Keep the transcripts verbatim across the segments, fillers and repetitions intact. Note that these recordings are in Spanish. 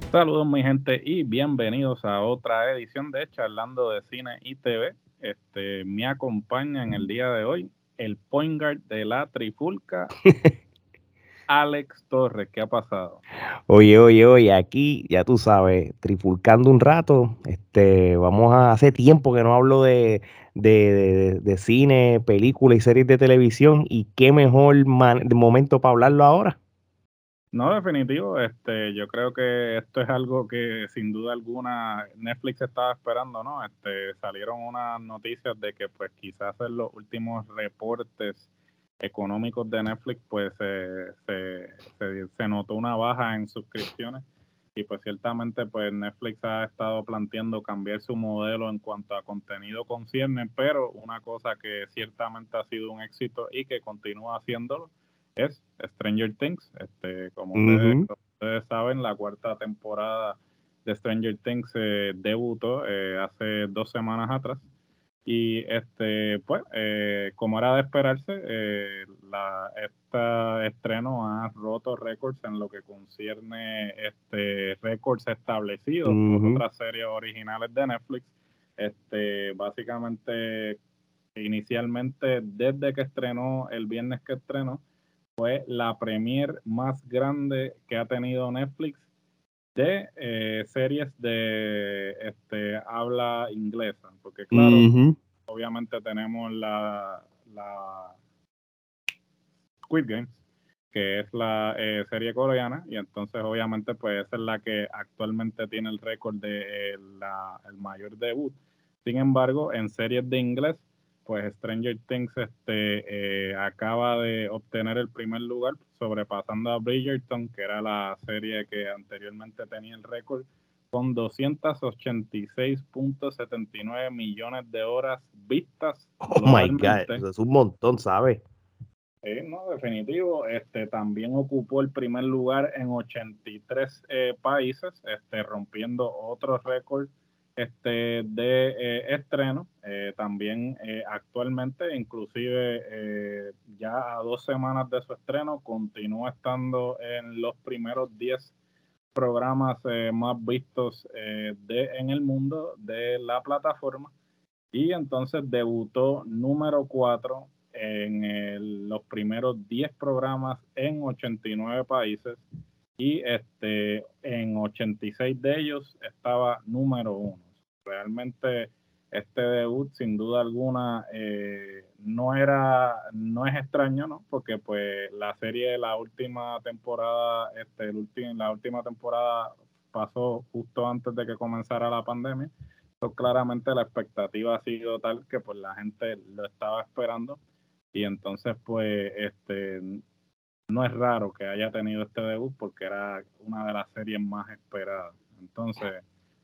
Saludos mi gente y bienvenidos a otra edición de Charlando de Cine y T V. Este, me acompaña en el día de hoy el point guard de la Trifulca, Alex Torres. ¿Qué ha pasado? Oye, oye, oye, aquí ya tú sabes, trifulcando un rato, este, vamos a, hace tiempo que no hablo de, de, de- de cine, películas y series de televisión, y qué mejor man- momento para hablarlo ahora. No, definitivo, este, yo creo que esto es algo que sin duda alguna Netflix estaba esperando, ¿no? Este, salieron unas noticias de que pues quizás en los últimos reportes económicos de Netflix pues se, se, se, se notó una baja en suscripciones y pues ciertamente pues Netflix ha estado planteando cambiar su modelo en cuanto a contenido concierne, pero una cosa que ciertamente ha sido un éxito y que continúa haciéndolo es Stranger Things. Este, como ustedes, Ujú. como ustedes saben, la cuarta temporada de Stranger Things eh, debutó eh, hace dos semanas atrás. Y este, pues, eh, como era de esperarse, eh, la, este estreno ha roto récords en lo que concierne este, récords establecidos por Ujú. otras series originales de Netflix. Este, básicamente, inicialmente, desde que estrenó, el viernes que estrenó, fue la premier más grande que ha tenido Netflix de eh, series de este, habla inglesa, porque claro, Ujú. obviamente tenemos la, la Squid Games, que es la eh, serie coreana, y entonces obviamente pues esa es la que actualmente tiene el récord de eh, la, el mayor debut. Sin embargo, en series de inglés, pues Stranger Things este, eh, acaba de obtener el primer lugar, sobrepasando a Bridgerton, que era la serie que anteriormente tenía el récord, con doscientos ochenta y seis punto setenta y nueve millones de horas vistas Oh my God, globalmente. eso es un montón, ¿sabes? Sí, no, definitivo. Este también ocupó el primer lugar en ochenta y tres eh, países, este, rompiendo otro récord este, de eh, estreno. Eh, también eh, actualmente, inclusive eh, ya a dos semanas de su estreno, continúa estando en los primeros diez programas eh, más vistos eh, de, en el mundo de la plataforma y entonces debutó número cuatro en el- los primeros diez programas en ochenta y nueve países y este, en ochenta y seis de ellos estaba número uno. Realmente este debut sin duda alguna eh, no era, no es extraño, ¿no? Porque pues la serie de la última temporada, este, el ulti- la última temporada pasó justo antes de que comenzara la pandemia. Pues, claramente la expectativa ha sido tal que pues la gente lo estaba esperando y entonces pues este no es raro que haya tenido este debut porque era una de las series más esperadas. Entonces,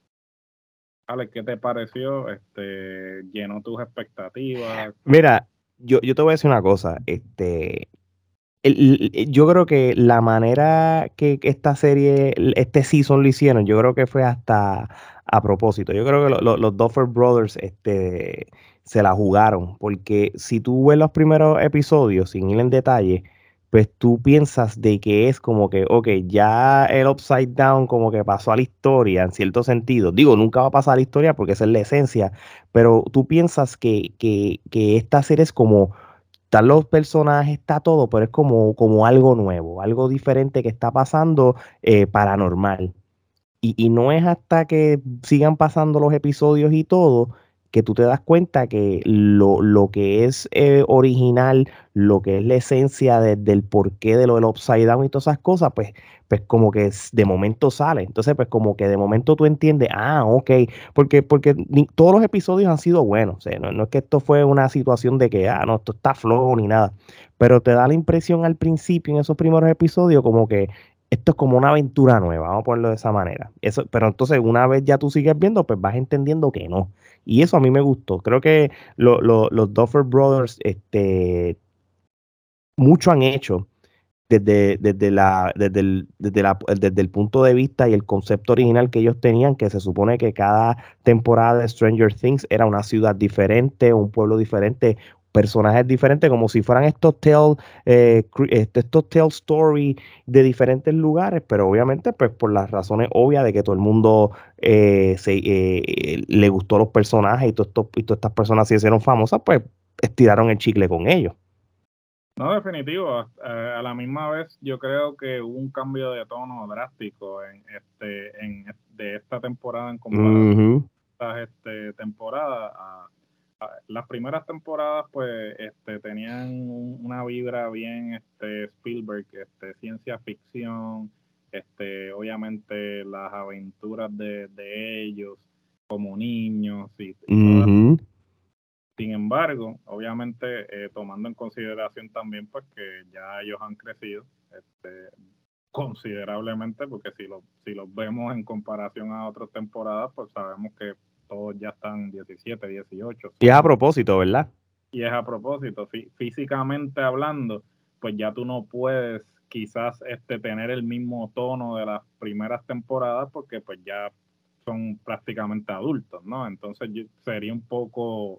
Alex, ¿qué te pareció? Este, ¿llenó tus expectativas? Mira, yo, yo te voy a decir una cosa, este, el- el- yo creo que la manera que que esta serie, el- este season lo hicieron, yo creo que fue hasta a propósito. Yo creo que lo- lo- los Duffer Brothers este, se la jugaron, porque si tú ves los primeros episodios, sin ir en detalle, pues tú piensas de que es como que, ok, ya el Upside Down como que pasó a la historia en cierto sentido. Digo, nunca va a pasar a la historia porque esa es la esencia, pero tú piensas que, que, que esta serie es como están los personajes, está todo, pero es como, como algo nuevo, algo diferente que está pasando eh, paranormal. Y, y no es hasta que sigan pasando los episodios y todo que tú te das cuenta que lo, lo que es eh, original, lo que es la esencia de- del porqué de lo del Upside Down y todas esas cosas, pues, pues como que es- de momento sale. Entonces, pues como que de momento tú entiendes, ah, ok, porque, porque ni- todos los episodios han sido buenos. O sea, no, no es que esto fue una situación de que, ah, no, esto está flojo ni nada. Pero te da la impresión al principio, en esos primeros episodios, como que esto es como una aventura nueva, vamos a ponerlo de esa manera. Eso, pero entonces una vez ya tú sigues viendo, pues vas entendiendo que no. Y eso a mí me gustó. Creo que lo- lo- los Duffer Brothers, este, mucho han hecho desde, desde la, desde el, desde la- desde el punto de vista y el concepto original que ellos tenían, que se supone que cada temporada de Stranger Things era una ciudad diferente, un pueblo diferente, personajes diferentes, como si fueran estos tale, eh, cre- este- estos tale story de diferentes lugares, pero obviamente pues por las razones obvias de que todo el mundo eh, se, eh, le gustó los personajes y, todo esto- y todas estas personas se hicieron famosas, pues estiraron el chicle con ellos. No, definitivo. A, a la misma vez, yo creo que hubo un cambio de tono drástico en este, en de esta temporada en comparación Ujú, a estas este, temporadas. A- a- las primeras temporadas, pues, este, tenían un- una vibra bien, este, Spielberg, este, ciencia ficción, este, obviamente las aventuras de, de ellos como niños y, y todas. ujú. Sin embargo, obviamente, eh, tomando en consideración también pues que ya ellos han crecido este, considerablemente, porque si, lo, si los vemos en comparación a otras temporadas, pues sabemos que todos ya están diecisiete, dieciocho, Y es a son, propósito, ¿verdad? y es a propósito, fí- físicamente hablando, pues ya tú no puedes quizás este, tener el mismo tono de las primeras temporadas, porque pues ya son prácticamente adultos, ¿no? Entonces yo- sería un poco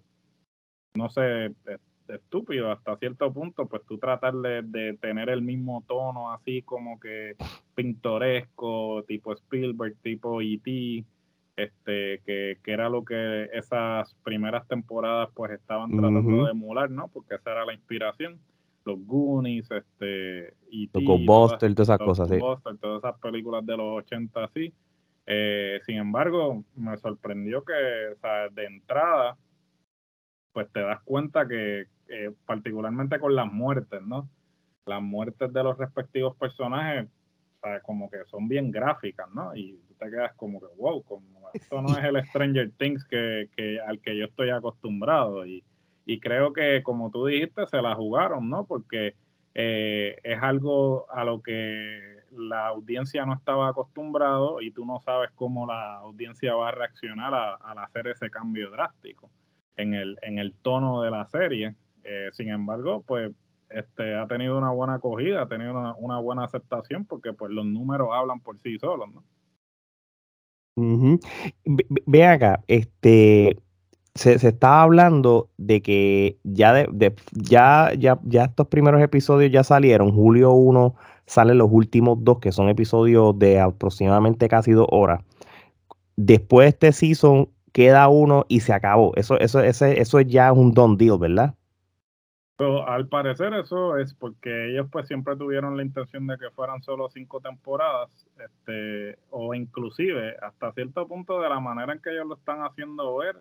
no sé, es- estúpido hasta cierto punto, pues tú tratar de, de tener el mismo tono así como que pintoresco, tipo Spielberg, tipo E T, este, que, que era lo que esas primeras temporadas pues estaban tratando Ujú. de emular, ¿no? Porque esa era la inspiración. Los Goonies, este, E T Los y todas, Ghostbusters, todas esas los cosas, sí. Ghostbusters, todas esas películas de los ochenta así. Eh, sin embargo, me sorprendió que, o sea, de entrada, pues te das cuenta que, eh, particularmente con las muertes, ¿no? Las muertes de los respectivos personajes, o sea, como que son bien gráficas, ¿no? Y tú te quedas como que, wow, como esto no es el Stranger Things que, que, al que yo estoy acostumbrado. Y, y creo que, como tú dijiste, se la jugaron, ¿no? Porque eh, es algo a lo que la audiencia no estaba acostumbrado y tú no sabes cómo la audiencia va a reaccionar a- al hacer ese cambio drástico en el, en el tono de la serie. Eh, sin embargo, pues este, ha tenido una buena acogida, ha tenido una, una buena aceptación porque pues los números hablan por sí solos, ¿no? Ujú. Ve, ve- ve acá, este, se, se estaba hablando de que ya, de, de- ya, ya, ya estos primeros episodios ya salieron. Julio uno salen los últimos dos, que son episodios de aproximadamente casi dos horas. Después de este season queda uno y se acabó. Eso, eso, ese, eso ya es un done deal, ¿verdad? Pero al parecer eso es porque ellos pues siempre tuvieron la intención de que fueran solo cinco temporadas, este, o inclusive hasta cierto punto de la manera en que ellos lo están haciendo ver,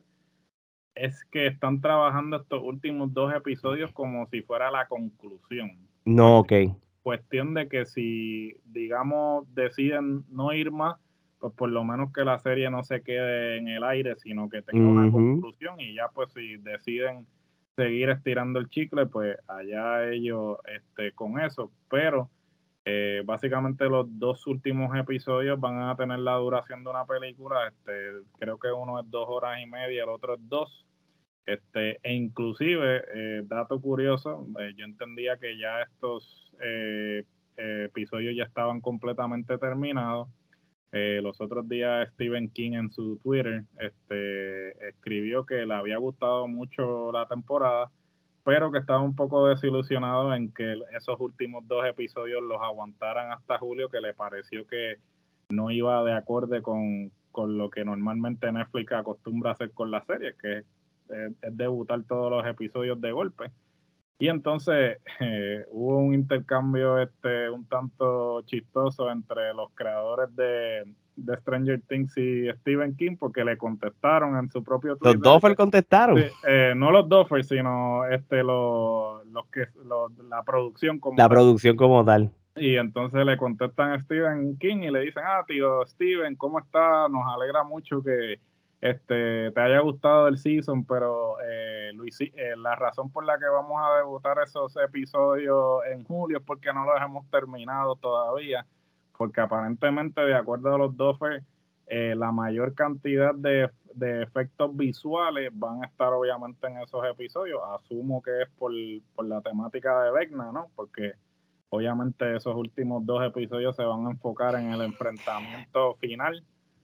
es que están trabajando estos últimos dos episodios como si fuera la conclusión. No, ok. Cuestión de que si, digamos, deciden no ir más, pues por lo menos que la serie no se quede en el aire, sino que tenga una Ujú. conclusión y ya pues si deciden seguir estirando el chicle, pues allá ellos este, con eso. Pero eh, básicamente los dos últimos episodios van a tener la duración de una película. Este, creo que uno es dos horas y media, el otro es dos. Este, e inclusive, eh, dato curioso, eh, yo entendía que ya estos eh, eh, episodios ya estaban completamente terminados. Eh, los otros días Stephen King en su Twitter este, escribió que le había gustado mucho la temporada, pero que estaba un poco desilusionado en que esos últimos dos episodios los aguantaran hasta julio, que le pareció que no iba de acorde con, con lo que normalmente Netflix acostumbra hacer con las series, que es, es, es debutar todos los episodios de golpe. Y entonces eh, hubo un intercambio este, un tanto chistoso entre los creadores de, de Stranger Things y Stephen King, porque le contestaron en su propio Los Twitter, Duffer contestaron. eh, eh, no los Duffers, sino este, los, los que, los, la producción como La tal. producción como tal. Y entonces le contestan a Stephen King y le dicen, ah, tío Steven, ¿cómo estás? Nos alegra mucho que este, te haya gustado el season, pero eh, Luis, eh, la razón por la que vamos a debutar esos episodios en julio es porque no los hemos terminado todavía, porque aparentemente, de acuerdo a los Duffer, eh, la mayor cantidad de, de efectos visuales van a estar obviamente en esos episodios. Asumo que es por, por la temática de Vecna, ¿no? Porque obviamente esos últimos dos episodios se van a enfocar en el enfrentamiento final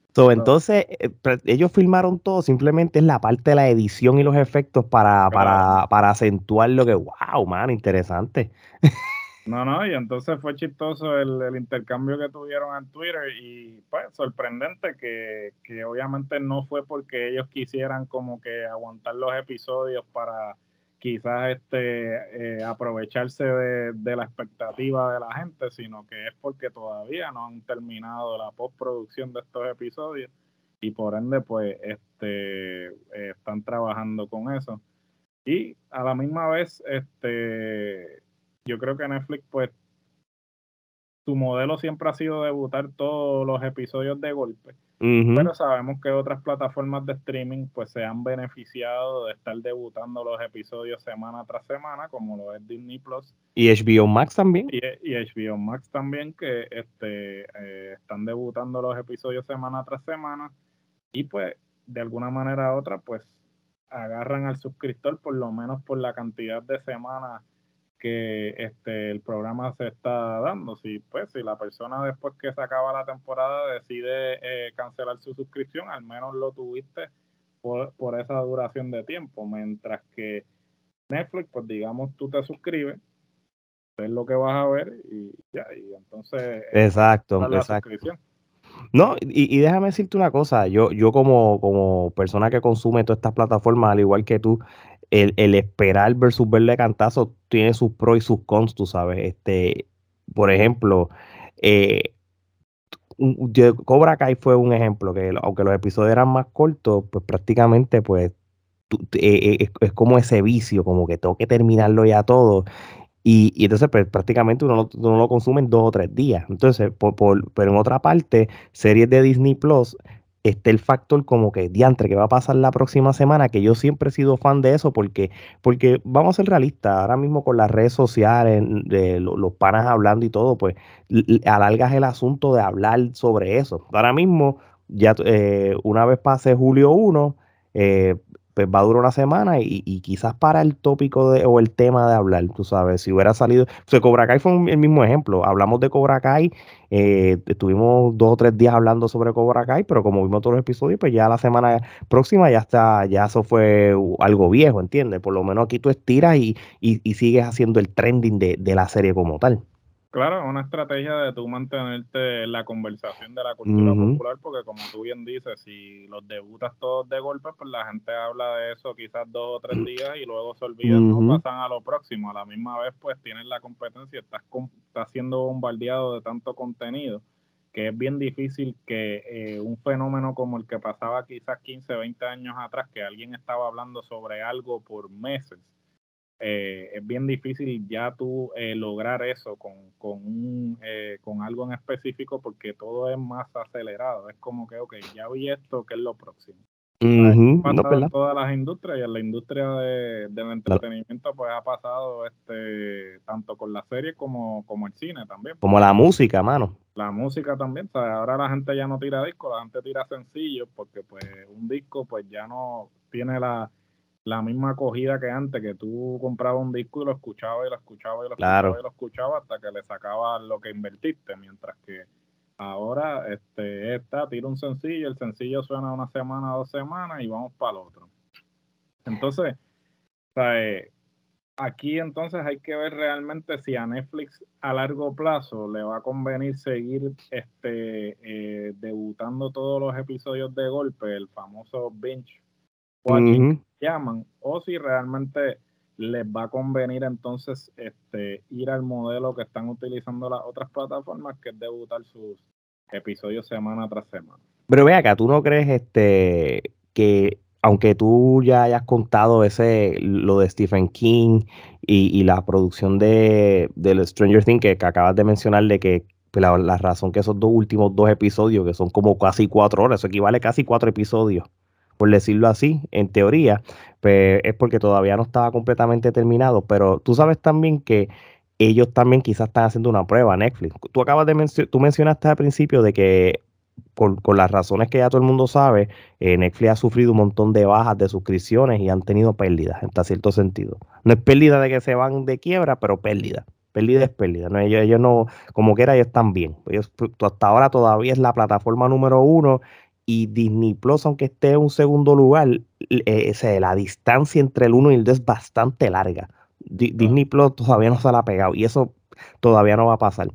So, So, entonces, eh, pre- ellos filmaron todo, simplemente es la parte de la edición y los efectos para, claro. para, para acentuar lo que, wow, man, interesante. No, no, y entonces fue chistoso el, el intercambio que tuvieron en Twitter y pues sorprendente que, que obviamente no fue porque ellos quisieran como que aguantar los episodios para quizás este eh, aprovecharse de, de la expectativa de la gente, sino que es porque todavía no han terminado la postproducción de estos episodios y por ende pues este eh, están trabajando con eso. Y a la misma vez, este, yo creo que Netflix, pues, su modelo siempre ha sido debutar todos los episodios de golpe, Ujú. pero sabemos que otras plataformas de streaming, pues, se han beneficiado de estar debutando los episodios semana tras semana, como lo es Disney Plus Y H B O Max también. y, y H B O Max también, que este, eh, están debutando los episodios semana tras semana y, pues, de alguna manera u otra, pues, agarran al suscriptor por lo menos por la cantidad de semanas que este el programa se está dando. Si pues si la persona después que se acaba la temporada decide eh, cancelar su suscripción, al menos lo tuviste por, por esa duración de tiempo, mientras que Netflix, pues digamos, tú te suscribes, ves lo que vas a ver y ya, y entonces eh, Exacto, cancelas la exacto. suscripción. No, y, y déjame decirte una cosa, yo, yo como, como persona que consume todas estas plataformas, al igual que tú, el, el esperar versus verle cantazo tiene sus pros y sus cons, tú sabes. Este, por ejemplo, eh, un- un- yo- Cobra Kai fue un ejemplo, que lo- aunque los episodios eran más cortos, pues prácticamente pues tú- eh, eh, es, es como ese vicio, como que tengo que terminarlo ya todo. Y, y entonces pues, prácticamente uno, lo- uno lo consume en dos o tres días. Entonces, por, por- pero en otra parte, series de Disney Plus, está el factor como que, diantre, ¿qué va a pasar la próxima semana? Que yo siempre he sido fan de eso porque, porque vamos a ser realistas, ahora mismo con las redes sociales, de lo- los panas hablando y todo, pues l- l- alargas el asunto de hablar sobre eso. Ahora mismo, ya eh, una vez pase julio uno, eh, pues va a durar una semana y, y quizás para el tópico de, o el tema de hablar, tú sabes, si hubiera salido, o sea, Cobra Kai fue un- el mismo ejemplo, hablamos de Cobra Kai, eh, estuvimos dos o tres días hablando sobre Cobra Kai, pero como vimos todos los episodios, pues ya la semana próxima ya está, ya eso fue uh, algo viejo, ¿entiendes? Por lo menos aquí tú estiras y, y, y sigues haciendo el trending de, de la serie como tal. Claro, es una estrategia de tú mantenerte en la conversación de la cultura Ujú, popular, porque como tú bien dices, si los debutas todos de golpe, pues la gente habla de eso quizás dos o tres días y luego se olvidan, ¿no? ujú, Pasan a lo próximo. A la misma vez, pues tienes la competencia, estás, con- estás siendo bombardeado de tanto contenido, que es bien difícil que eh, un fenómeno como el que pasaba quizás quince, veinte años atrás, que alguien estaba hablando sobre algo por meses, eh, es bien difícil ya tú eh, lograr eso con, con, un, eh, con algo en específico porque todo es más acelerado. Es como que, ok, ya vi esto, ¿qué es lo próximo? ¿Sabes? ujú, Ha no, pasado en ¿verdad? todas las industrias y en la industria de, del La- entretenimiento pues ha pasado este tanto con la serie como, como el cine también, como porque la música, mano. la música también, ¿sabes? Ahora la gente ya no tira discos, la gente tira sencillos porque pues un disco pues ya no tiene la, la misma acogida que antes, que tú comprabas un disco y lo escuchabas y lo escuchabas y lo escuchabas Claro. y lo escuchabas hasta que le sacabas lo que invertiste, mientras que ahora este está, tira un sencillo, el sencillo suena una semana, dos semanas y vamos para el otro. Entonces, ¿sabes? Aquí entonces hay que ver realmente si a Netflix a largo plazo le va a convenir seguir este, eh, debutando todos los episodios de golpe, el famoso binge watching que Ujú. llaman, o si realmente les va a convenir entonces este, ir al modelo que están utilizando las otras plataformas, que es debutar sus episodios semana tras semana. Pero ve acá, ¿tú no crees este que aunque tú ya hayas contado ese lo de Stephen King y, y la producción de del Stranger Things que, que acabas de mencionar de que pues, la, la razón que esos dos últimos dos episodios, que son como casi cuatro horas, eso equivale casi cuatro episodios, por decirlo así, en teoría, pues es porque todavía no estaba completamente terminado, pero tú sabes también que ellos también quizás están haciendo una prueba, Netflix. Tú acabas de mencionar, tú mencionaste al principio de que por, por las razones que ya todo el mundo sabe, eh, Netflix ha sufrido un montón de bajas de suscripciones y han tenido pérdidas, en cierto sentido. No es pérdida de que se van de quiebra, pero pérdida. Pérdida es pérdida. ¿No? Ellos, ellos no, como quiera, ellos están bien. Ellos, hasta ahora todavía es la plataforma número uno y Disney Plus, aunque esté en un segundo lugar, eh, o sea, la distancia entre el uno y el dos es bastante larga. Di- Claro. Disney Plus todavía no se la ha pegado y eso todavía no va a pasar.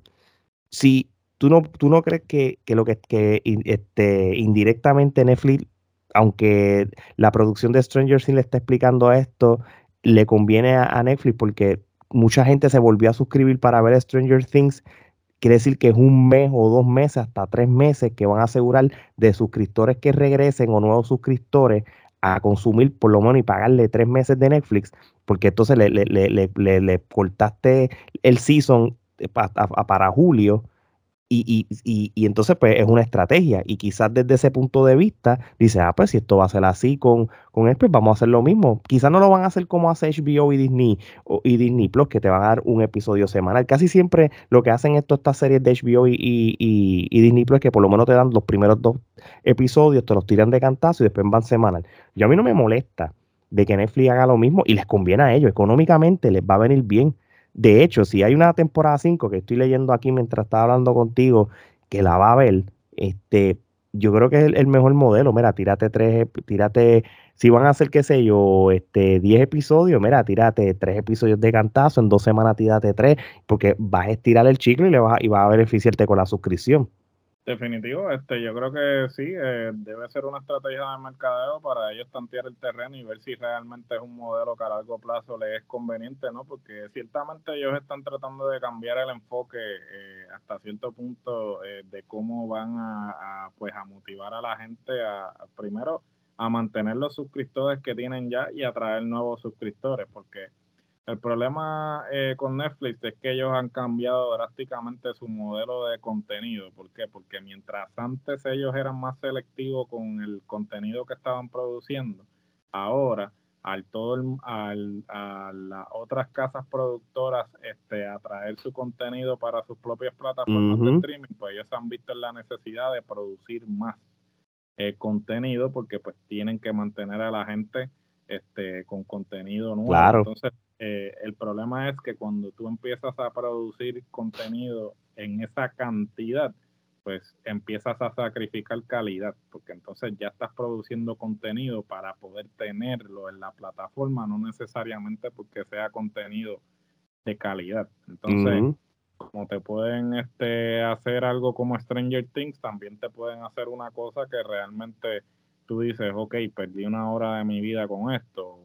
Si tú no, tú no crees que, que lo que, que in- este, indirectamente Netflix, aunque la producción de Stranger Things le está explicando esto, le conviene a, a Netflix porque mucha gente se volvió a suscribir para ver Stranger Things. Quiere decir que es un mes o dos meses, hasta tres meses que van a asegurar de suscriptores que regresen o nuevos suscriptores a consumir por lo menos y pagarle tres meses de Netflix, porque entonces le, le, le, le, le- le cortaste el season eh, pa- a- a- para julio y, y, y, y entonces, pues, es una estrategia. Y quizás desde ese punto de vista, dice, ah, pues, si esto va a ser así con, con él, pues vamos a hacer lo mismo. Quizás no lo van a hacer como hace H B O y Disney, o- y Disney Plus, que te van a dar un episodio semanal. Casi siempre lo que hacen esto, estas series de H B O y, y, y- y Disney Plus es que por lo menos te dan los primeros dos episodios, te los tiran de cantazo y después van semanal. Yo a mí no me molesta de que Netflix haga lo mismo y les conviene a ellos. Económicamente les va a venir bien. De hecho, si hay una temporada cinco que estoy leyendo aquí mientras estaba hablando contigo, que la va a ver, este, yo creo que es el, el mejor modelo. Mira, tírate tres, ep- tírate, si van a hacer, qué sé yo, este, diez episodios, mira, tírate tres episodios de cantazo, en dos semanas tírate tres, porque vas a estirar el chicle y, le vas a, y vas a beneficiarte con la suscripción. Definitivo, este, yo creo que sí, eh, debe ser una estrategia de mercadeo para ellos tantear el terreno y ver si realmente es un modelo que a largo plazo les es conveniente, ¿no? Porque ciertamente ellos están tratando de cambiar el enfoque eh, hasta cierto punto eh, de cómo van a, a, pues, a motivar a la gente a, a, primero a mantener los suscriptores que tienen ya y atraer nuevos suscriptores, porque el problema eh, con Netflix es que ellos han cambiado drásticamente su modelo de contenido. ¿Por qué? Porque mientras antes ellos eran más selectivos con el contenido que estaban produciendo, ahora al todo el- al, a las otras casas productoras este, atraer su contenido para sus propias plataformas de Ujú, streaming, pues ellos han visto la necesidad de producir más eh, contenido porque pues tienen que mantener a la gente este, con contenido nuevo. claro. Entonces, eh, el problema es que cuando tú empiezas a producir contenido en esa cantidad, pues empiezas a sacrificar calidad, porque entonces ya estás produciendo contenido para poder tenerlo en la plataforma, no necesariamente porque sea contenido de calidad. Entonces, Ujú. como te pueden este, hacer algo como Stranger Things, también te pueden hacer una cosa que realmente tú dices, ok, perdí una hora de mi vida con esto,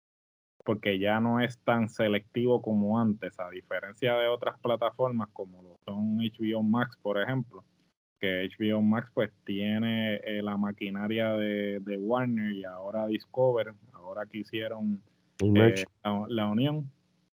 porque ya no es tan selectivo como antes, a diferencia de otras plataformas como lo son H B O Max, por ejemplo, que H B O Max pues tiene eh, la maquinaria de, de Warner y ahora Discover, ahora que hicieron El eh, merch. la, la unión,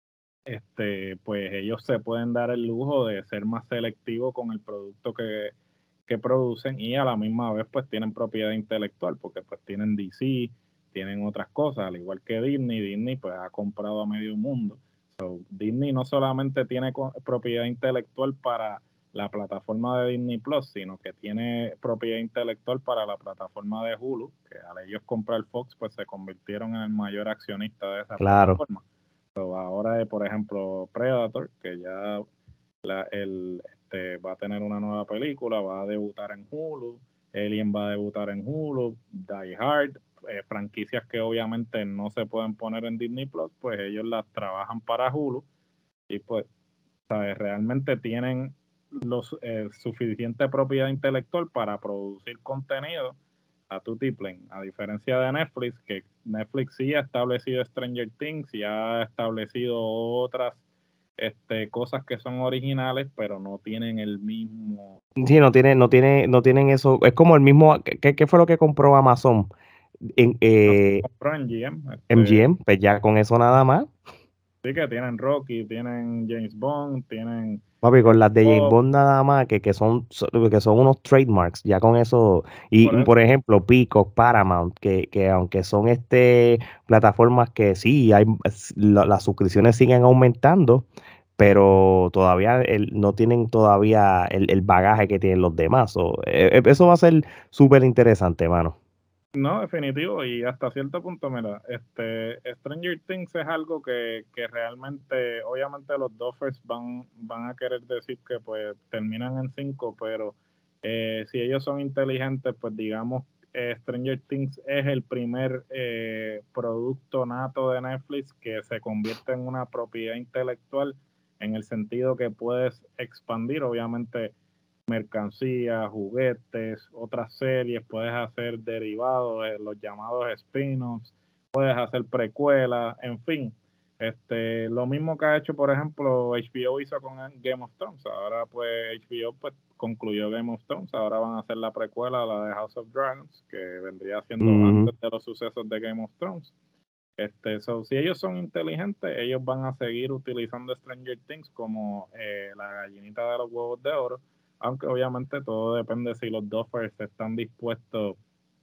este, pues ellos se pueden dar el lujo de ser más selectivos con el producto que, que producen y a la misma vez pues tienen propiedad intelectual porque pues tienen D C, tienen otras cosas, al igual que Disney, Disney pues ha comprado a medio mundo. So, Disney no solamente tiene co- propiedad intelectual para la plataforma de Disney Plus, sino que tiene propiedad intelectual para la plataforma de Hulu, que al ellos comprar Fox pues se convirtieron en el mayor accionista de esa Claro. plataforma. So, ahora, por ejemplo, Predator, que ya la, el, este, va a tener una nueva película, va a debutar en Hulu, Alien va a debutar en Hulu, Die Hard, eh, franquicias que obviamente no se pueden poner en Disney Plus, pues ellos las trabajan para Hulu y pues, ¿sabes? Realmente tienen los, eh, suficiente propiedad intelectual para producir contenido a tu tiplane, a diferencia de Netflix, que Netflix sí ha establecido Stranger Things y ha establecido otras este, cosas que son originales, pero no tienen el mismo. Sí, no tiene, no tiene, no tienen eso. Es como el mismo. ¿Qué, qué fue lo que compró Amazon? En, No se eh, compró en G M, este, M G M, pues ya con eso nada más. sí que tienen Rocky, tienen James Bond, tienen Papi, con las de James Bob, Bond nada más, que, que son, so- que son unos trademarks, ya con eso. Y por mm, eso. por ejemplo, Peacock, Paramount, que, que aunque son este plataformas que sí, hay, s- la- las suscripciones siguen aumentando, pero todavía el- no tienen todavía el, el bagaje que tienen los demás. So, eh, eh, eso va a ser súper interesante, mano. No, definitivo, y hasta cierto punto, mira, este Stranger Things es algo que, que realmente, obviamente los Duffers van, van a querer decir que pues terminan en cinco, pero Eh, si ellos son inteligentes, pues digamos, eh, Stranger Things es el primer eh, producto nato de Netflix que se convierte en una propiedad intelectual en el sentido que puedes expandir, obviamente, mercancías, juguetes, otras series, puedes hacer derivados, eh, los llamados spin-offs, puedes hacer precuelas, en fin. Este, lo mismo que ha hecho, por ejemplo, H B O hizo con Game of Thrones. Ahora, pues, H B O pues, concluyó Game of Thrones. Ahora van a hacer la precuela, la de House of Dragons, que vendría siendo Ujú. antes de los sucesos de Game of Thrones. Este, so, si ellos son inteligentes, ellos van a seguir utilizando Stranger Things como eh, la gallinita de los huevos de oro, aunque obviamente todo depende si los Duffers están dispuestos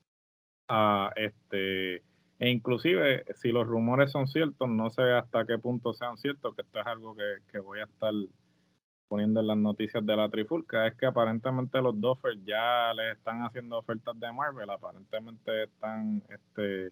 a este, e inclusive si los rumores son ciertos, no sé hasta qué punto sean ciertos, que esto es algo que, que voy a estar poniendo en las noticias de la Trifulca, es que aparentemente los Duffers ya les están haciendo ofertas de Marvel, aparentemente están este,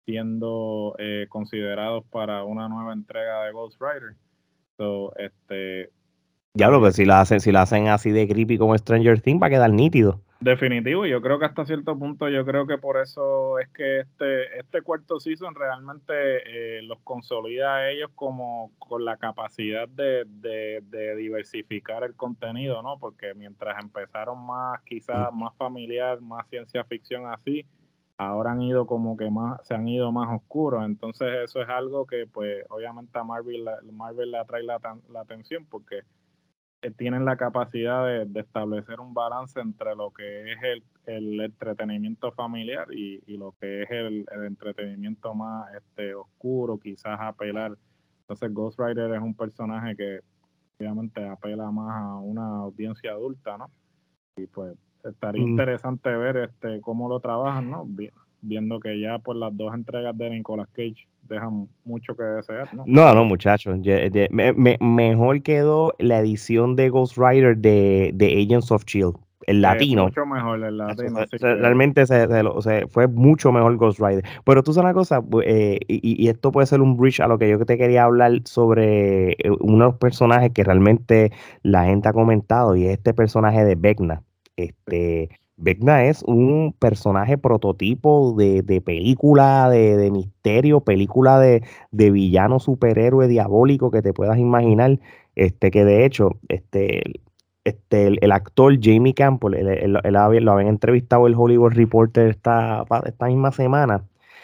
siendo eh, considerados para una nueva entrega de Ghost Rider. So, este, Ya lo habría que si la hacen, si la hacen así de creepy como Stranger Things va a quedar nítido. Definitivo, yo creo que hasta cierto punto, yo creo que por eso es que este, este cuarto season realmente eh, los consolida a ellos como con la capacidad de, de, de diversificar el contenido, ¿no? Porque mientras empezaron más, quizás más familiar, más ciencia ficción así, ahora han ido como que más, se han ido más oscuros. Entonces eso es algo que pues obviamente a Marvel, Marvel le atrae la, la atención porque eh, tienen la capacidad de, de, establecer un balance entre lo que es el, el entretenimiento familiar y, y, lo que es el, el entretenimiento más este, oscuro, quizás apelar. Entonces Ghost Rider es un personaje que obviamente apela más a una audiencia adulta, ¿no? Y pues estaría Mm. interesante ver este cómo lo trabajan, ¿no? Viendo que ya por las dos entregas de Nicolas Cage dejan mucho que desear, ¿no? No, no, muchachos. ye- ye- me- me- mejor quedó la edición de Ghost Rider de, de Agents of Shield, el Eh, latino. mucho mejor el Eso latino, se- así se- que realmente se, se lo- se- fue mucho mejor Ghost Rider. Pero tú sabes una cosa, Bu- eh, y, y esto puede ser un bridge a lo que yo te quería hablar sobre eh, uno de los personajes que realmente la gente ha comentado, y es este personaje de Vecna. Este, Vecna es un personaje prototipo de, de película de, de misterio, película de, de villano superhéroe diabólico que te puedas imaginar. Este, que de hecho, este, este, el, el actor Jamie Campbell, él, él- él había- lo habían entrevistado el Hollywood Reporter esta, pa- esta misma semana,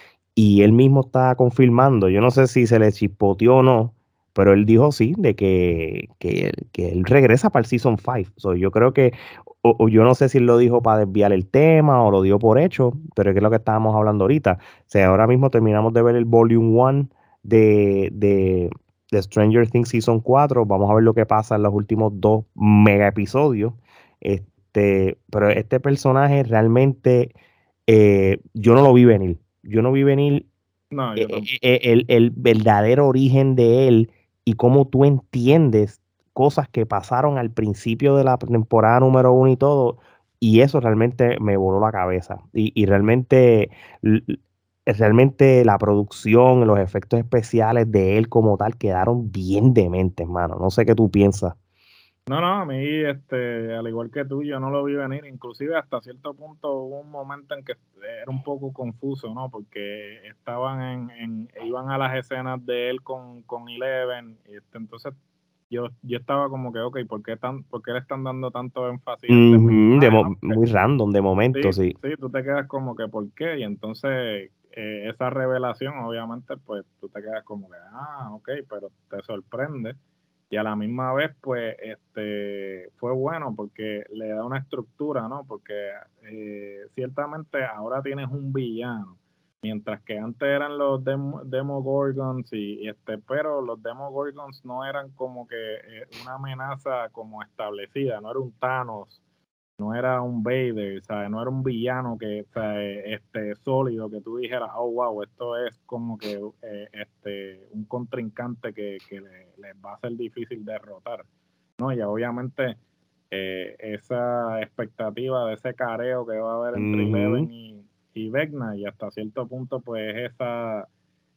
y él mismo está confirmando, yo no sé si se le chispoteó o no, pero él dijo sí, de que, que, él, que él regresa para el Season cinco. So, yo creo que, o, o yo no sé si él lo dijo para desviar el tema o lo dio por hecho, pero es que es lo que estábamos hablando ahorita. O sea, ahora mismo terminamos de ver el Volume uno de, de, de Stranger Things Season cuatro. Vamos a ver lo que pasa en los últimos dos mega episodios. Este, pero este personaje realmente eh, yo no lo vi venir. Yo no vi venir no, eh, yo eh, tampoco. eh, el, el verdadero origen de él y cómo tú entiendes cosas que pasaron al principio de la temporada número uno y todo. Y eso realmente me voló la cabeza. Y, y realmente, l- realmente la producción, los efectos especiales de él como tal quedaron bien dementes, hermano. No sé qué tú piensas. No, no, a mí, este, al igual que tú, yo no lo vi venir, inclusive hasta cierto punto hubo un momento en que era un poco confuso, ¿no? Porque estaban en, en iban a las escenas de él con, con Eleven, y este, entonces yo, yo estaba como que, ok, ¿por qué, tan, ¿por qué le están dando tanto énfasis a este Ujú, de personaje, no? mo- Porque muy random de momento, sí, sí. sí, tú te quedas como que, ¿por qué? Y entonces eh, esa revelación, obviamente, pues tú te quedas como que, ah, ok, pero te sorprende y a la misma vez, pues, este, fue bueno porque le da una estructura, ¿no? Porque eh, ciertamente ahora tienes un villano, mientras que antes eran los Demo, Demogorgons y, y este, pero los Demogorgons no eran como que eh, una amenaza como establecida, no era un Thanos, no era un Vader, ¿sabes? No era un villano que, ¿sabes? Este, sólido, que tú dijeras, oh, wow, esto es como que eh, este, un contrincante que, que le, les va a ser difícil derrotar, ¿no? Y obviamente eh, esa expectativa de ese careo que va a haber entre Ujú. Eleven y, y Vecna, y hasta cierto punto, pues esa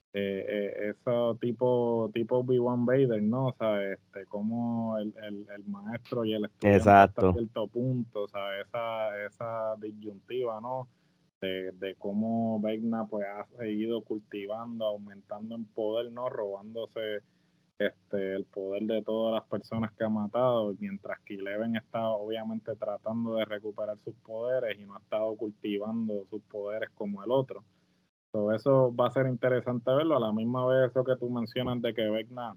eh, eh, eso tipo, tipo Obi-Wan Vader, ¿no? O sea, este, como el, el, el maestro y el estudiante hasta Exacto. cierto punto, o sea, esa, esa disyuntiva, ¿no? De, de cómo Vecna pues ha seguido cultivando, aumentando en poder, ¿no? Robándose este, el poder de todas las personas que ha matado, mientras que Eleven está obviamente tratando de recuperar sus poderes y no ha estado cultivando sus poderes como el otro. So, eso va a ser interesante verlo. A la misma vez, eso que tú mencionas de que Vecna,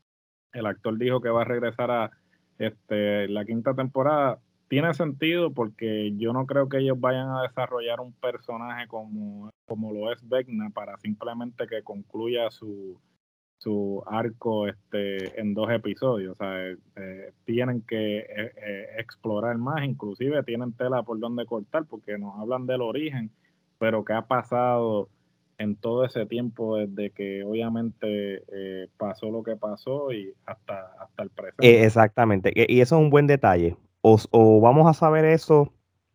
el actor dijo que va a regresar a este, la quinta temporada, tiene sentido porque yo no creo que ellos vayan a desarrollar un personaje como, como lo es Vecna para simplemente que concluya su, su arco este, en dos episodios. O sea, eh, eh, tienen que eh, eh, explorar más, inclusive tienen tela por donde cortar porque nos hablan del origen, pero qué ha pasado en todo ese tiempo desde que obviamente eh, pasó lo que pasó y hasta, hasta el Eh, presente. exactamente. E- Y eso es un buen detalle. O, s- o vamos a saber eso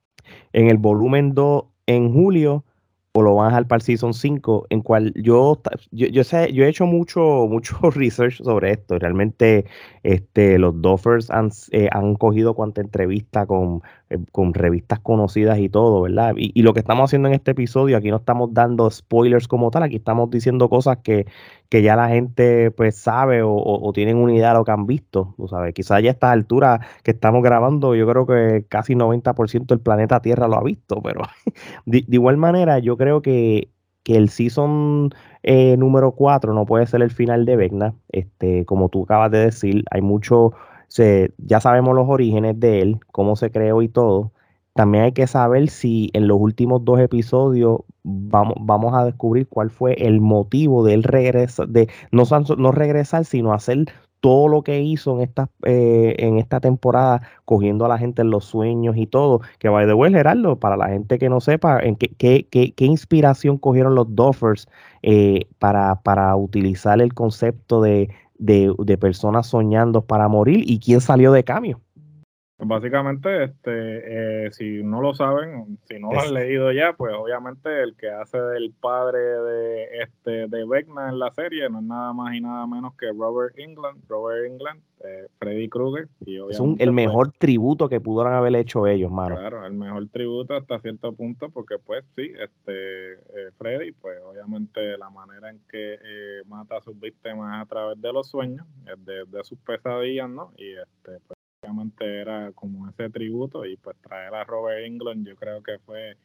en el volumen dos en julio o lo van a dejar para el Season cinco en cual yo, ta- yo, yo sé, yo he hecho mucho, mucho research sobre esto. Realmente este, los Doffers han, s- eh, han cogido cuanta entrevista con, eh, con revistas conocidas y todo, ¿verdad? Y, y lo que estamos haciendo en este episodio, aquí no estamos dando spoilers como tal, aquí estamos diciendo cosas que, que ya la gente pues sabe o, o- o tienen una idea de lo que han visto, tú sabes. Quizás ya a estas alturas que estamos grabando, yo creo que casi noventa por ciento del planeta Tierra lo ha visto, pero de, de igual manera, yo creo que, que el season eh, número cuatro no puede ser el final de Vecna. Este, como tú acabas de decir, hay mucho, se, ya sabemos los orígenes de él, cómo se creó y todo. También hay que saber si en los últimos dos episodios vamos, vamos a descubrir cuál fue el motivo de él regresar, de no, san- no regresar, sino hacer todo lo que hizo en esta, eh, en esta temporada, cogiendo a la gente en los sueños y todo. Que by the way, Gerardo, para la gente que no sepa, en qué, qué, qué- qué inspiración cogieron los Doffers eh, para, para utilizar el concepto de, de, de personas soñando para morir y quién salió de cambio. Pues básicamente, este, eh, si no lo saben, si no lo han Es, leído ya, pues obviamente el que hace del padre de este de Vecna en la serie no es nada más y nada menos que Robert Englund, Robert Englund, eh, Freddy Krueger, y es un, el obviamente pues mejor tributo que pudieron haber hecho ellos, mano. claro, el mejor tributo hasta cierto punto, porque pues sí, este eh, Freddy, pues obviamente la manera en que eh, mata a sus víctimas a través de los sueños, eh, de, de sus pesadillas, ¿no? Y este pues obviamente era como ese tributo y pues traer a Robert Englund yo creo que fue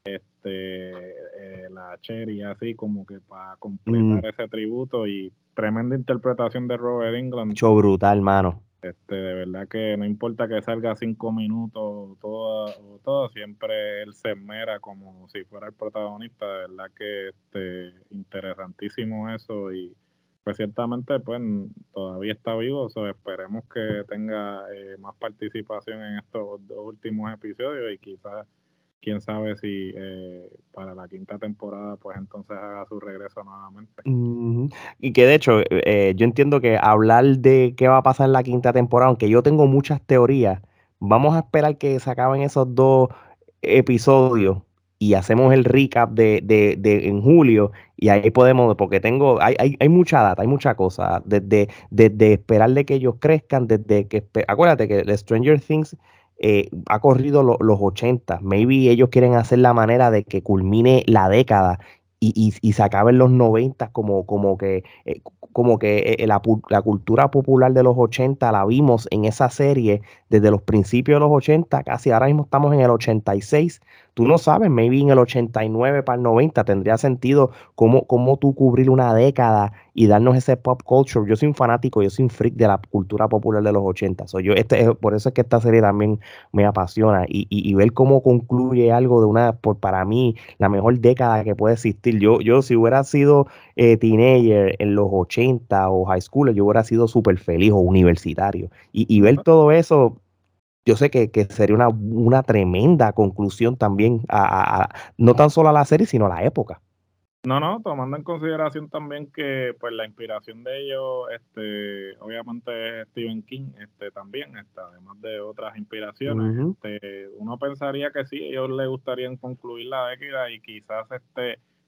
este eh, la cherry así como que para Mm, completar ese tributo y tremenda interpretación de Robert Englund. hecho brutal, mano. Este, de verdad que no importa que salga cinco minutos todo, o todo, siempre él se esmera como si fuera el protagonista. De verdad que este, interesantísimo eso y pues ciertamente pues todavía está vivo, so, esperemos que tenga eh, más participación en estos dos últimos episodios y quizás quién sabe si eh, para la quinta temporada pues entonces haga su regreso nuevamente. Ujú. Y que de hecho, eh, yo entiendo que hablar de qué va a pasar en la quinta temporada, aunque yo tengo muchas teorías, vamos a esperar que se acaben esos dos episodios y hacemos el recap de, de, de en julio y ahí podemos, porque tengo, hay, hay, hay mucha data, hay mucha cosa, desde, desde esperar de que ellos crezcan, desde que, espe- acuérdate que The Stranger Things eh, ha corrido lo- los ochenta, maybe ellos quieren hacer la manera de que culmine la década y, y, y se acabe en los noventa como, como que, eh, como que eh, la, pu- la cultura popular de los ochenta la vimos en esa serie desde los principios de los ochenta casi ahora mismo estamos en el ochenta y seis. Tú no sabes, maybe en el ochenta y nueve para el noventa tendría sentido cómo, cómo tú cubrir una década y darnos ese pop culture. Yo soy un fanático, yo soy un freak de la cultura popular de los ochenta. So, yo, este, es- por eso es que esta serie también me apasiona y, y, y ver cómo concluye algo de una, por, para mí, la mejor década que puede existir. Yo, yo si hubiera sido eh, teenager en los ochenta o high school, yo hubiera sido súper feliz o universitario. Y, y ver todo eso, yo sé que, que sería una, una tremenda conclusión también, a, a- a- no tan solo a la serie, sino a la época. No, no, tomando en consideración también que pues la inspiración de ellos, este, obviamente es Stephen King, este, también, este, además de otras inspiraciones, este, uno pensaría que sí, ellos les gustaría concluir la década y quizás este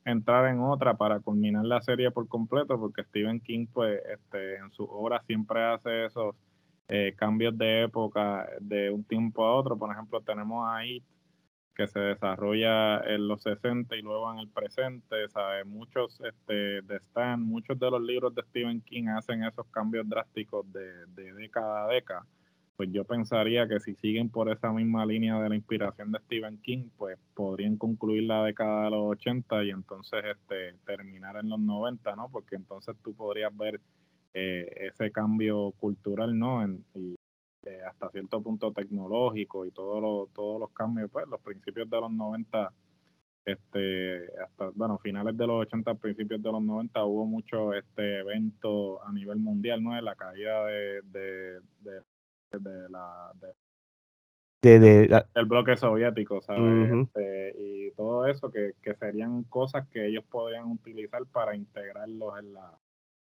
entrar en otra para culminar la serie por completo, porque Stephen King, pues, este, en sus obras siempre hace esos eh, cambios de época de un tiempo a otro. Por ejemplo, tenemos ahí que se desarrolla en los sesenta y luego en el presente, ¿sabes? Muchos este, de Stan, muchos de los libros de Stephen King hacen esos cambios drásticos de, de década a década. Pues yo pensaría que si siguen por esa misma línea de la inspiración de Stephen King, pues podrían concluir la década de los ochenta y entonces este, terminar en los noventa, ¿no? Porque entonces tú podrías ver eh, ese cambio cultural, ¿no? En, y eh, hasta cierto punto tecnológico y todos los todos los cambios, pues los principios de los noventa, este, hasta, bueno, finales de los ochenta, principios de los noventa, hubo muchos este, eventos a nivel mundial, ¿no? De la caída de, de, de, de la, de, De, del, de, la- del bloque soviético, ¿sabes? Ujú. Este, y todo eso que, que serían cosas que ellos podrían utilizar para integrarlos en la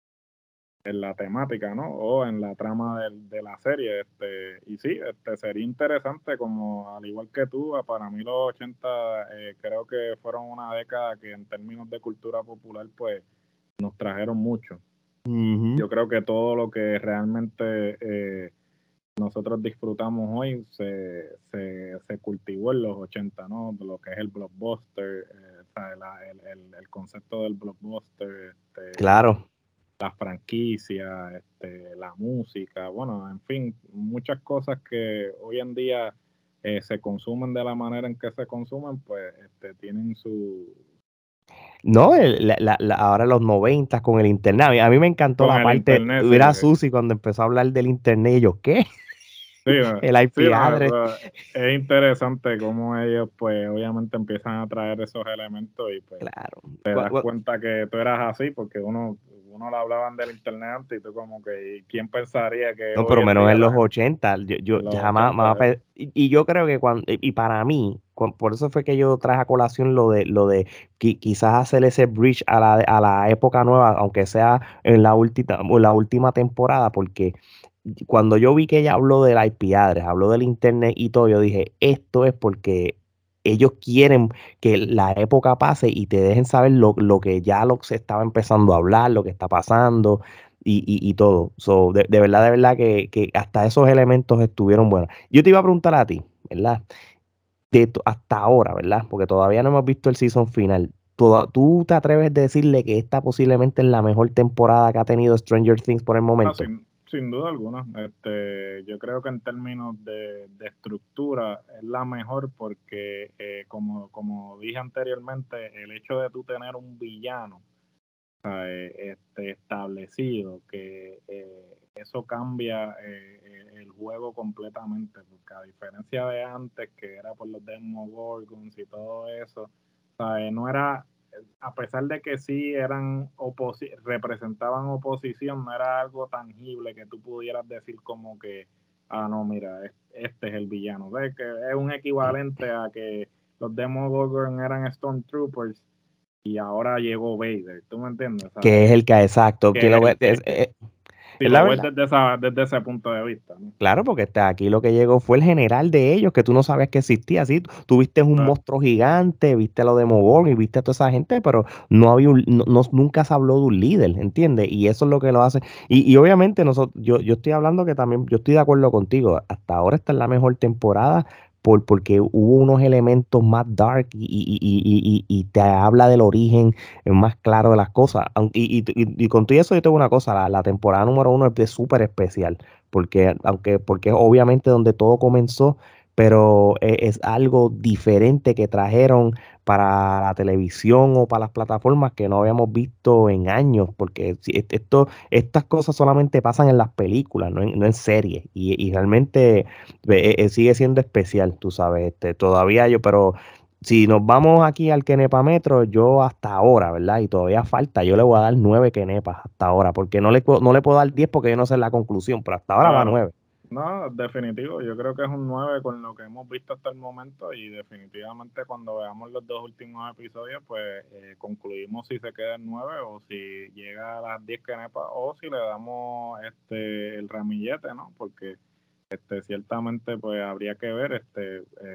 en la temática, ¿no? O en la trama del- de, la serie. Este, y sí, este, sería interesante, como al igual que tú, a- para mí los ochenta eh, creo que fueron una década que en términos de cultura popular, pues nos trajeron mucho. Ujú. Yo creo que todo lo que realmente eh, nosotros disfrutamos hoy se, se, se cultivó en los ochenta, ¿no? Lo que es el blockbuster, eh, o sea, la- el, el, el concepto del blockbuster, este, Claro. las franquicias, este, la música, bueno, en fin, muchas cosas que hoy en día eh, se consumen de la manera en que se consumen, pues este, tienen su... No, el- la- la- la- ahora los noventa con el internet. A mí, a mí me encantó Con la el parte, internet, sí, era sí. Susi cuando empezó a hablar del internet y yo, ¿qué? Sí, no, El sí, I P no, address. eso es interesante cómo ellos, pues, obviamente empiezan a traer esos elementos y, pues, Claro. te Gua- das gua- cuenta que tú eras así, porque uno, uno le hablaban del internet antes y tú como que, ¿y quién pensaría que No, hoy pero en menos día en la los gente, ochenta. Yo, yo en los jamás, ochenta jamás pe- y, y yo creo que cuando, y y para mí, cu- por eso fue que yo traje a colación lo de, lo de qui- quizás hacer ese bridge a la, a la época nueva, aunque sea en la última, en la última temporada, porque cuando yo vi que ella habló del I P address, habló del internet y todo, yo dije, esto es porque ellos quieren que la época pase y te dejen saber lo, lo que ya lo se estaba empezando a hablar, lo que está pasando y, y, y todo. So, de, de verdad, de verdad que, que hasta esos elementos estuvieron buenos. Yo te iba a preguntar a ti, ¿verdad? De to- hasta ahora, ¿verdad? Porque todavía no hemos visto el season final. Toda- ¿Tú te atreves a decirle que esta posiblemente es la mejor temporada que ha tenido Stranger Things por el ah, momento? sin, sin duda alguna. Este, yo creo que en términos de, de estructura es la mejor porque, eh, como, como dije anteriormente, el hecho de tú tener un villano eh, este, establecido, que eh, eso cambia eh, eh, el juego completamente, porque a diferencia de antes, que era por los Demogorgons y todo eso, ¿sabes? No era, a pesar de que sí eran oposi representaban oposición, no era algo tangible que tú pudieras decir como que, ah, no, mira, es- este es el villano. ¿Ves? Que es un equivalente a que los Demogorgons eran Stormtroopers y ahora llegó Vader, ¿tú me entiendes? Que es ¿Sabes? el que, exacto, Que que es lo, el es, es- que, que es- si es la lo ves verdad. desde, esa, desde ese punto de vista, ¿no? Claro, porque está aquí lo que llegó fue el general de ellos, que tú no sabías que existía, ¿sí? Tú viste un Ah, monstruo gigante, viste lo de Mogón y viste a toda esa gente, pero no había un- no, no- nunca se habló de un líder, ¿entiendes? Y eso es lo que lo hace. Y, y obviamente nosotros, yo, yo estoy hablando que también, yo estoy de acuerdo contigo, hasta ahora esta es la mejor temporada por, porque hubo unos elementos más dark y, y, y, y, y- y te habla del origen más claro de las cosas. Aun- Y, y, y, y con todo eso yo tengo una cosa, la, la temporada número uno es súper especial porque aunque porque es obviamente donde todo comenzó, pero e- es, algo diferente que trajeron para la televisión o para las plataformas que no habíamos visto en años, porque si- est- esto, estas cosas solamente pasan en las películas, no en, no en series, y, y realmente eh, eh, sigue siendo especial, tú sabes, este, todavía yo, pero si nos vamos aquí al Kenepa Metro, yo hasta ahora, ¿verdad? Y todavía falta, yo le voy a dar nueve Kenepas hasta ahora, porque no le, puedo- no le puedo dar diez porque yo no sé la conclusión, pero hasta ahora va claro. nueve. No, definitivo, yo creo que es un nueve con lo que hemos visto hasta el momento y definitivamente cuando veamos los dos últimos episodios, pues eh, concluimos si se queda en nueve o si llega a las diez canepas o si le damos este el ramillete, ¿no? Porque este ciertamente pues habría que ver este eh,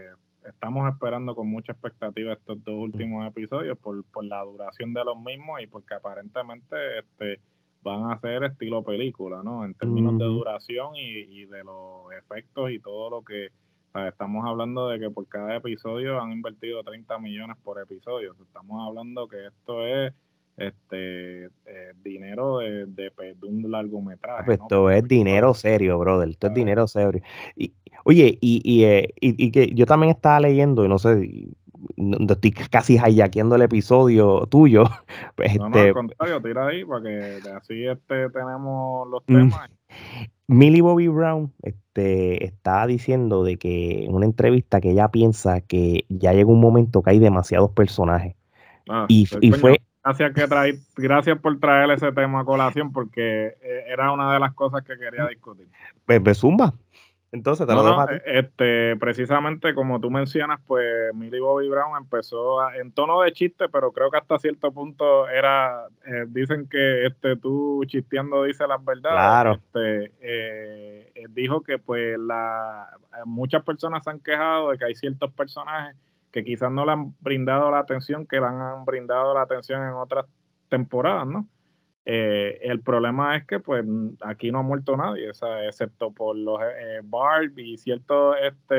estamos esperando con mucha expectativa estos dos últimos episodios por, por la duración de los mismos y porque aparentemente este, van a ser estilo película, ¿no? En términos de Ujú. duración y, y de los efectos y todo lo que... O sea, estamos hablando de que por cada episodio han invertido treinta millones por episodio. Estamos hablando que esto es este eh, dinero de, de, de un Ah, largometraje, pues ¿no? Por esto es dinero episodio. serio, brother. Esto es ¿Sabes? dinero serio. Y, oye, y, y, eh, y- y que yo también estaba leyendo, y no sé, y no- no estoy casi hijackeando el episodio tuyo. Pues No, no, al este, contrario, tira ahí para que de así este tenemos los mm, temas. Millie Bobby Brown este, está diciendo de que en una entrevista que ella piensa que ya llega un momento que hay demasiados personajes. Ah, Y, f- pues, y coño, fue, gracias que traí, gracias por traer ese tema a colación porque eh, era una de las cosas que quería discutir. pues, pues, zumba. Entonces te lo No, dejo no, a eh, ti. este, precisamente como tú mencionas, pues Millie Bobby Brown empezó a- en tono de chiste, pero creo que hasta cierto punto era, eh, dicen que este, tú chisteando dice las verdades, Claro. este, eh, eh, dijo que pues la, muchas personas se han quejado de que hay ciertos personajes que quizás no le han brindado la atención que le han brindado la atención en otras temporadas, ¿no? Eh, el problema es que pues aquí no ha muerto nadie, o sea, excepto por los eh, Barb y ciertos este,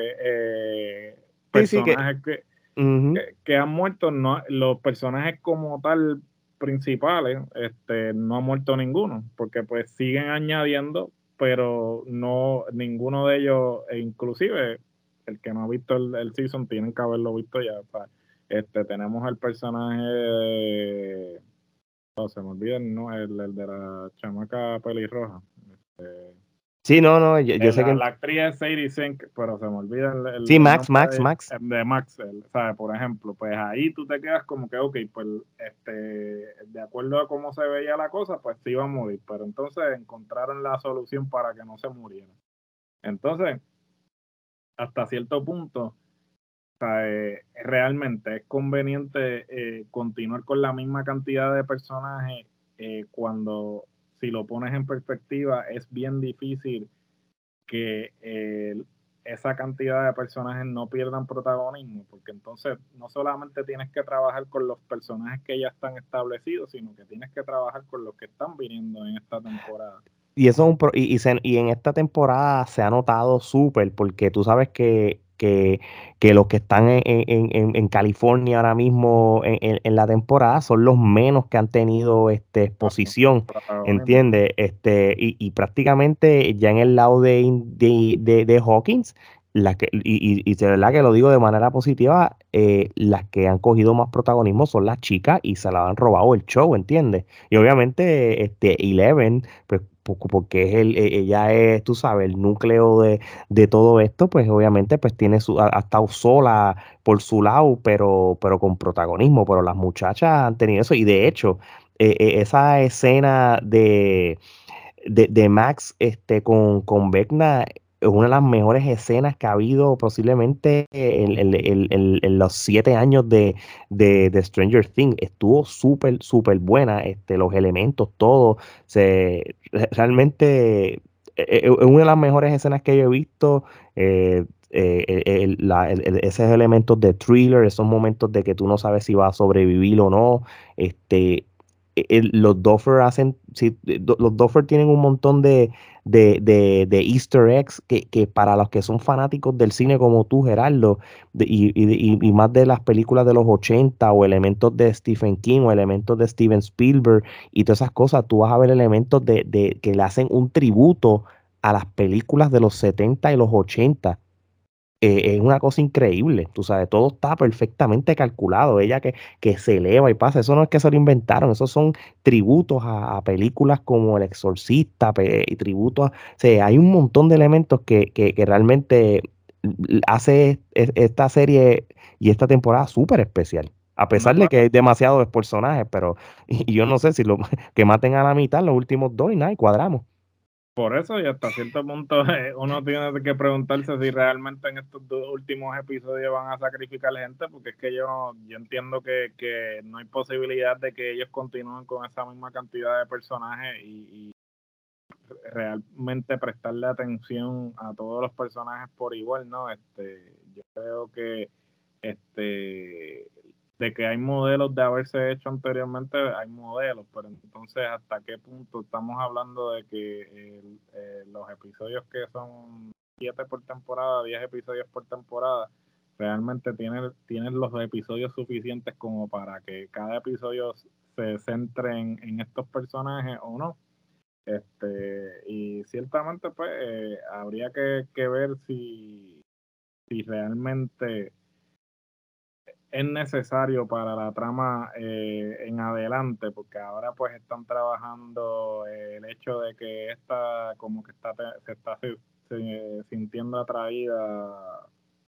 eh, Sí, sí, que. personajes que, Ujú. que, que han muerto, no, los personajes como tal principales, este, no ha muerto ninguno, porque pues siguen añadiendo, pero no ninguno de ellos, e inclusive el que no ha visto el, el season, tienen que haberlo visto ya. O sea, este, tenemos el personaje de no, se me olvida el, no, el, el de la chamaca pelirroja. Este, Sí, no, no, yo, yo el- sé la, que. la actriz es Sadie Sink, pero se me olvida el, el, Sí, el Max, nombre Max, de, Max. de Max, el- ¿sabes? Por ejemplo, pues ahí tú te quedas como que, ok, pues este, de acuerdo a cómo se veía la cosa, pues sí iba a morir, pero entonces encontraron la solución para que no se muriera. Entonces, hasta cierto punto, o sea, eh, realmente es conveniente eh, continuar con la misma cantidad de personajes eh, cuando, si lo pones en perspectiva, es bien difícil que eh, esa cantidad de personajes no pierdan protagonismo, porque entonces no solamente tienes que trabajar con los personajes que ya están establecidos, sino que tienes que trabajar con los que están viniendo en esta temporada. Y eso es un pro- y, y, se- y en esta temporada se ha notado súper, porque tú sabes que, que, que los que están en, en- en- en California ahora mismo en, en- en la temporada son los menos que han tenido este, Claro, exposición, protagonismo. ¿entiendes? Este, y, y prácticamente ya en el lado de, In- de, de, de Hawkins, las que, y, y, y de verdad que lo digo de manera positiva, eh, las que han cogido más protagonismo son las chicas y se la han robado el show, ¿entiendes? Y obviamente este, Eleven pues poco porque es el, e- ella es, tú sabes, el núcleo de, de todo esto, pues obviamente pues tiene su, ha, ha estado sola por su lado, pero, pero con protagonismo, pero las muchachas han tenido eso, y de hecho, eh, eh, esa escena de, de, de Max este, con, con Vecna es una de las mejores escenas que ha habido posiblemente en, en- en- en- en los siete años de, de, de Stranger Things. Estuvo súper, súper buena, este, los elementos, todo. Se, re- realmente eh, eh, es una de las mejores escenas que yo he visto. eh, eh, el- el- la- el- el- esos elementos de thriller, esos momentos de que tú no sabes si va a sobrevivir o no. Este, el- los Duffer hacen, sí, eh, do- los Duffer tienen un montón de, de, de, de Easter eggs que, que para los que son fanáticos del cine como tú, Gerardo, de- y, y, y- y más de las películas de los ochenta o elementos de Stephen King o elementos de Steven Spielberg y todas esas cosas, tú vas a ver elementos de, de que le hacen un tributo a las películas de los setenta y los ochenta. Eh, es una cosa increíble, tú sabes, todo está perfectamente calculado. Ella que, que se eleva y pasa, eso no es que se lo inventaron, esos son tributos a, a películas como El Exorcista, pe- y tributos, a- o sea, hay un montón de elementos que, que, que realmente l- hace es- esta serie y esta temporada súper especial. A No, pesar de que claro. hay demasiados personajes, pero y yo no sé si lo que maten a la mitad los últimos dos y nada, y cuadramos. Por eso, y hasta cierto punto, eh, uno tiene que preguntarse si realmente en estos dos últimos episodios van a sacrificar gente, porque es que yo, yo entiendo que, que no hay posibilidad de que ellos continúen con esa misma cantidad de personajes y, realmente prestarle atención a todos los personajes por igual, ¿no? Este, yo creo que este de que hay modelos de haberse hecho anteriormente, hay modelos, pero entonces hasta qué punto estamos hablando de que el, eh, los episodios que son siete por temporada, diez episodios por temporada, realmente tienen, tienen los episodios suficientes como para que cada episodio se centre en, en estos personajes o no. Este, y ciertamente pues eh, habría que, que ver si, si realmente es necesario para la trama eh, en adelante, porque ahora pues están trabajando eh, el hecho de que esta como que está se está se, se, sintiendo atraída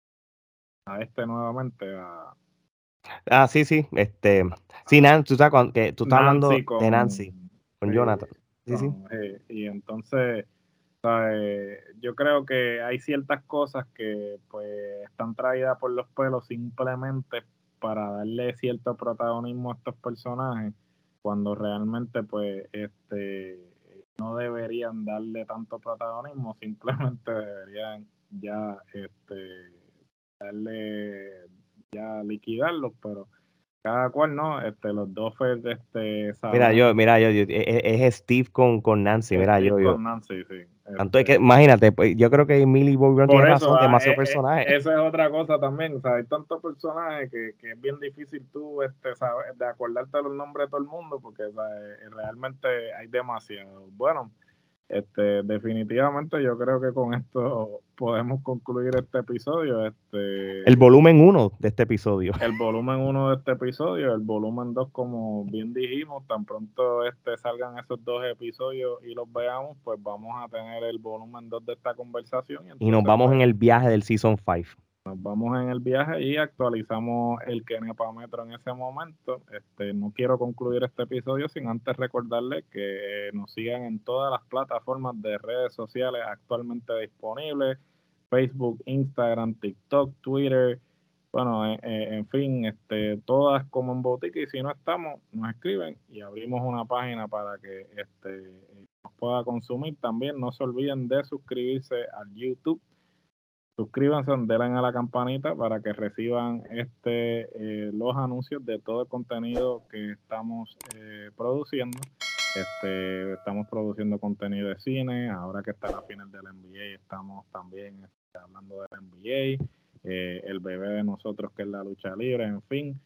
a este nuevamente, a Ah, sí, sí, este, sí, a Nancy, tú estás, con- que tú estás hablando Nancy de Nancy, con, con eh, Jonathan. Sí, sí. con eh, y entonces ¿sabes? Yo creo que hay ciertas cosas que pues están traídas por los pelos simplemente para darle cierto protagonismo a estos personajes, cuando realmente pues este no deberían darle tanto protagonismo, simplemente deberían ya este darle ya liquidarlos, pero cada cual no, este los dos este Mira, yo, sabrán. mira, yo, yo- e- e- es Steve con, con Nancy, mira, Steve yo, yo. con Nancy, sí. Tanto es Este, que, imagínate, pues, yo creo que Millie Bobby Brown tiene Por eso, razón, ah, demasiado eh, eh, personaje. esa es otra cosa también, o sea, hay tantos personajes que, que es bien difícil tú este, saber, de acordarte los nombres de todo el mundo, porque o sea, eh, realmente hay demasiados. Bueno, este, definitivamente yo creo que con esto podemos concluir este episodio. El Este, volumen uno de este episodio. el volumen uno de este episodio, el volumen dos como bien dijimos, tan pronto este salgan esos dos episodios y los veamos, pues vamos a tener el volumen dos de esta conversación y Y nos entonces vamos pues en el viaje del Season cinco. nos vamos en el viaje y actualizamos el Kenepa Metro en ese momento. Este, no quiero concluir este episodio sin antes recordarles que nos sigan en todas las plataformas de redes sociales actualmente disponibles: Facebook, Instagram, TikTok, Twitter, bueno, eh, eh, en fin, este, todas como en Botica, y si no estamos, nos escriben y abrimos una página para que este, nos pueda consumir. También no se olviden de suscribirse al YouTube. Suscríbanse, denle a la campanita para que reciban este eh, los anuncios de todo el contenido que estamos eh, produciendo. Este, estamos produciendo contenido de cine, ahora que está la final del N B A, estamos también este, hablando del N B A, eh, el bebé de nosotros que es la lucha libre, en fin,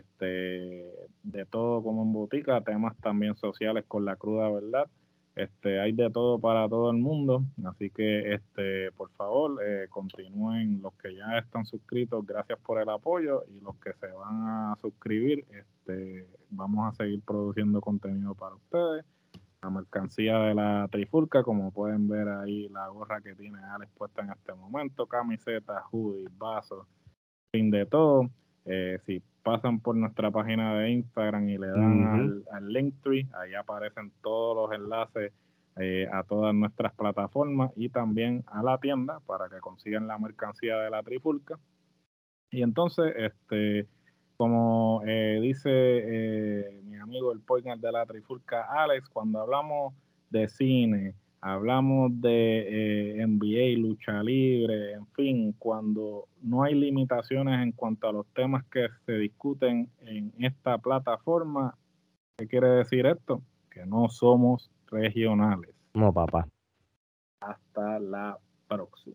este, de todo como en botica, temas también sociales con la cruda verdad. Este, hay de todo para todo el mundo, así que este, por favor, eh, continúen los que ya están suscritos, gracias por el apoyo, y los que se van a suscribir, este, vamos a seguir produciendo contenido para ustedes. La mercancía de la Trifulca, como pueden ver ahí, la gorra que tiene Alex puesta en este momento, camisetas, hoodies, vasos, fin de todo. Eh, si pasan por nuestra página de Instagram y le dan Ujú. al, al Linktree, ahí aparecen todos los enlaces eh, a todas nuestras plataformas y también a la tienda para que consigan la mercancía de la Trifulca. Y entonces, este, como eh, dice eh, mi amigo el podcast de la Trifulca, Alex, cuando hablamos de cine, hablamos de eh, N B A, lucha libre, en fin, cuando no hay limitaciones en cuanto a los temas que se discuten en esta plataforma, ¿qué quiere decir esto? Que no somos regionales. No, papá. Hasta la próxima.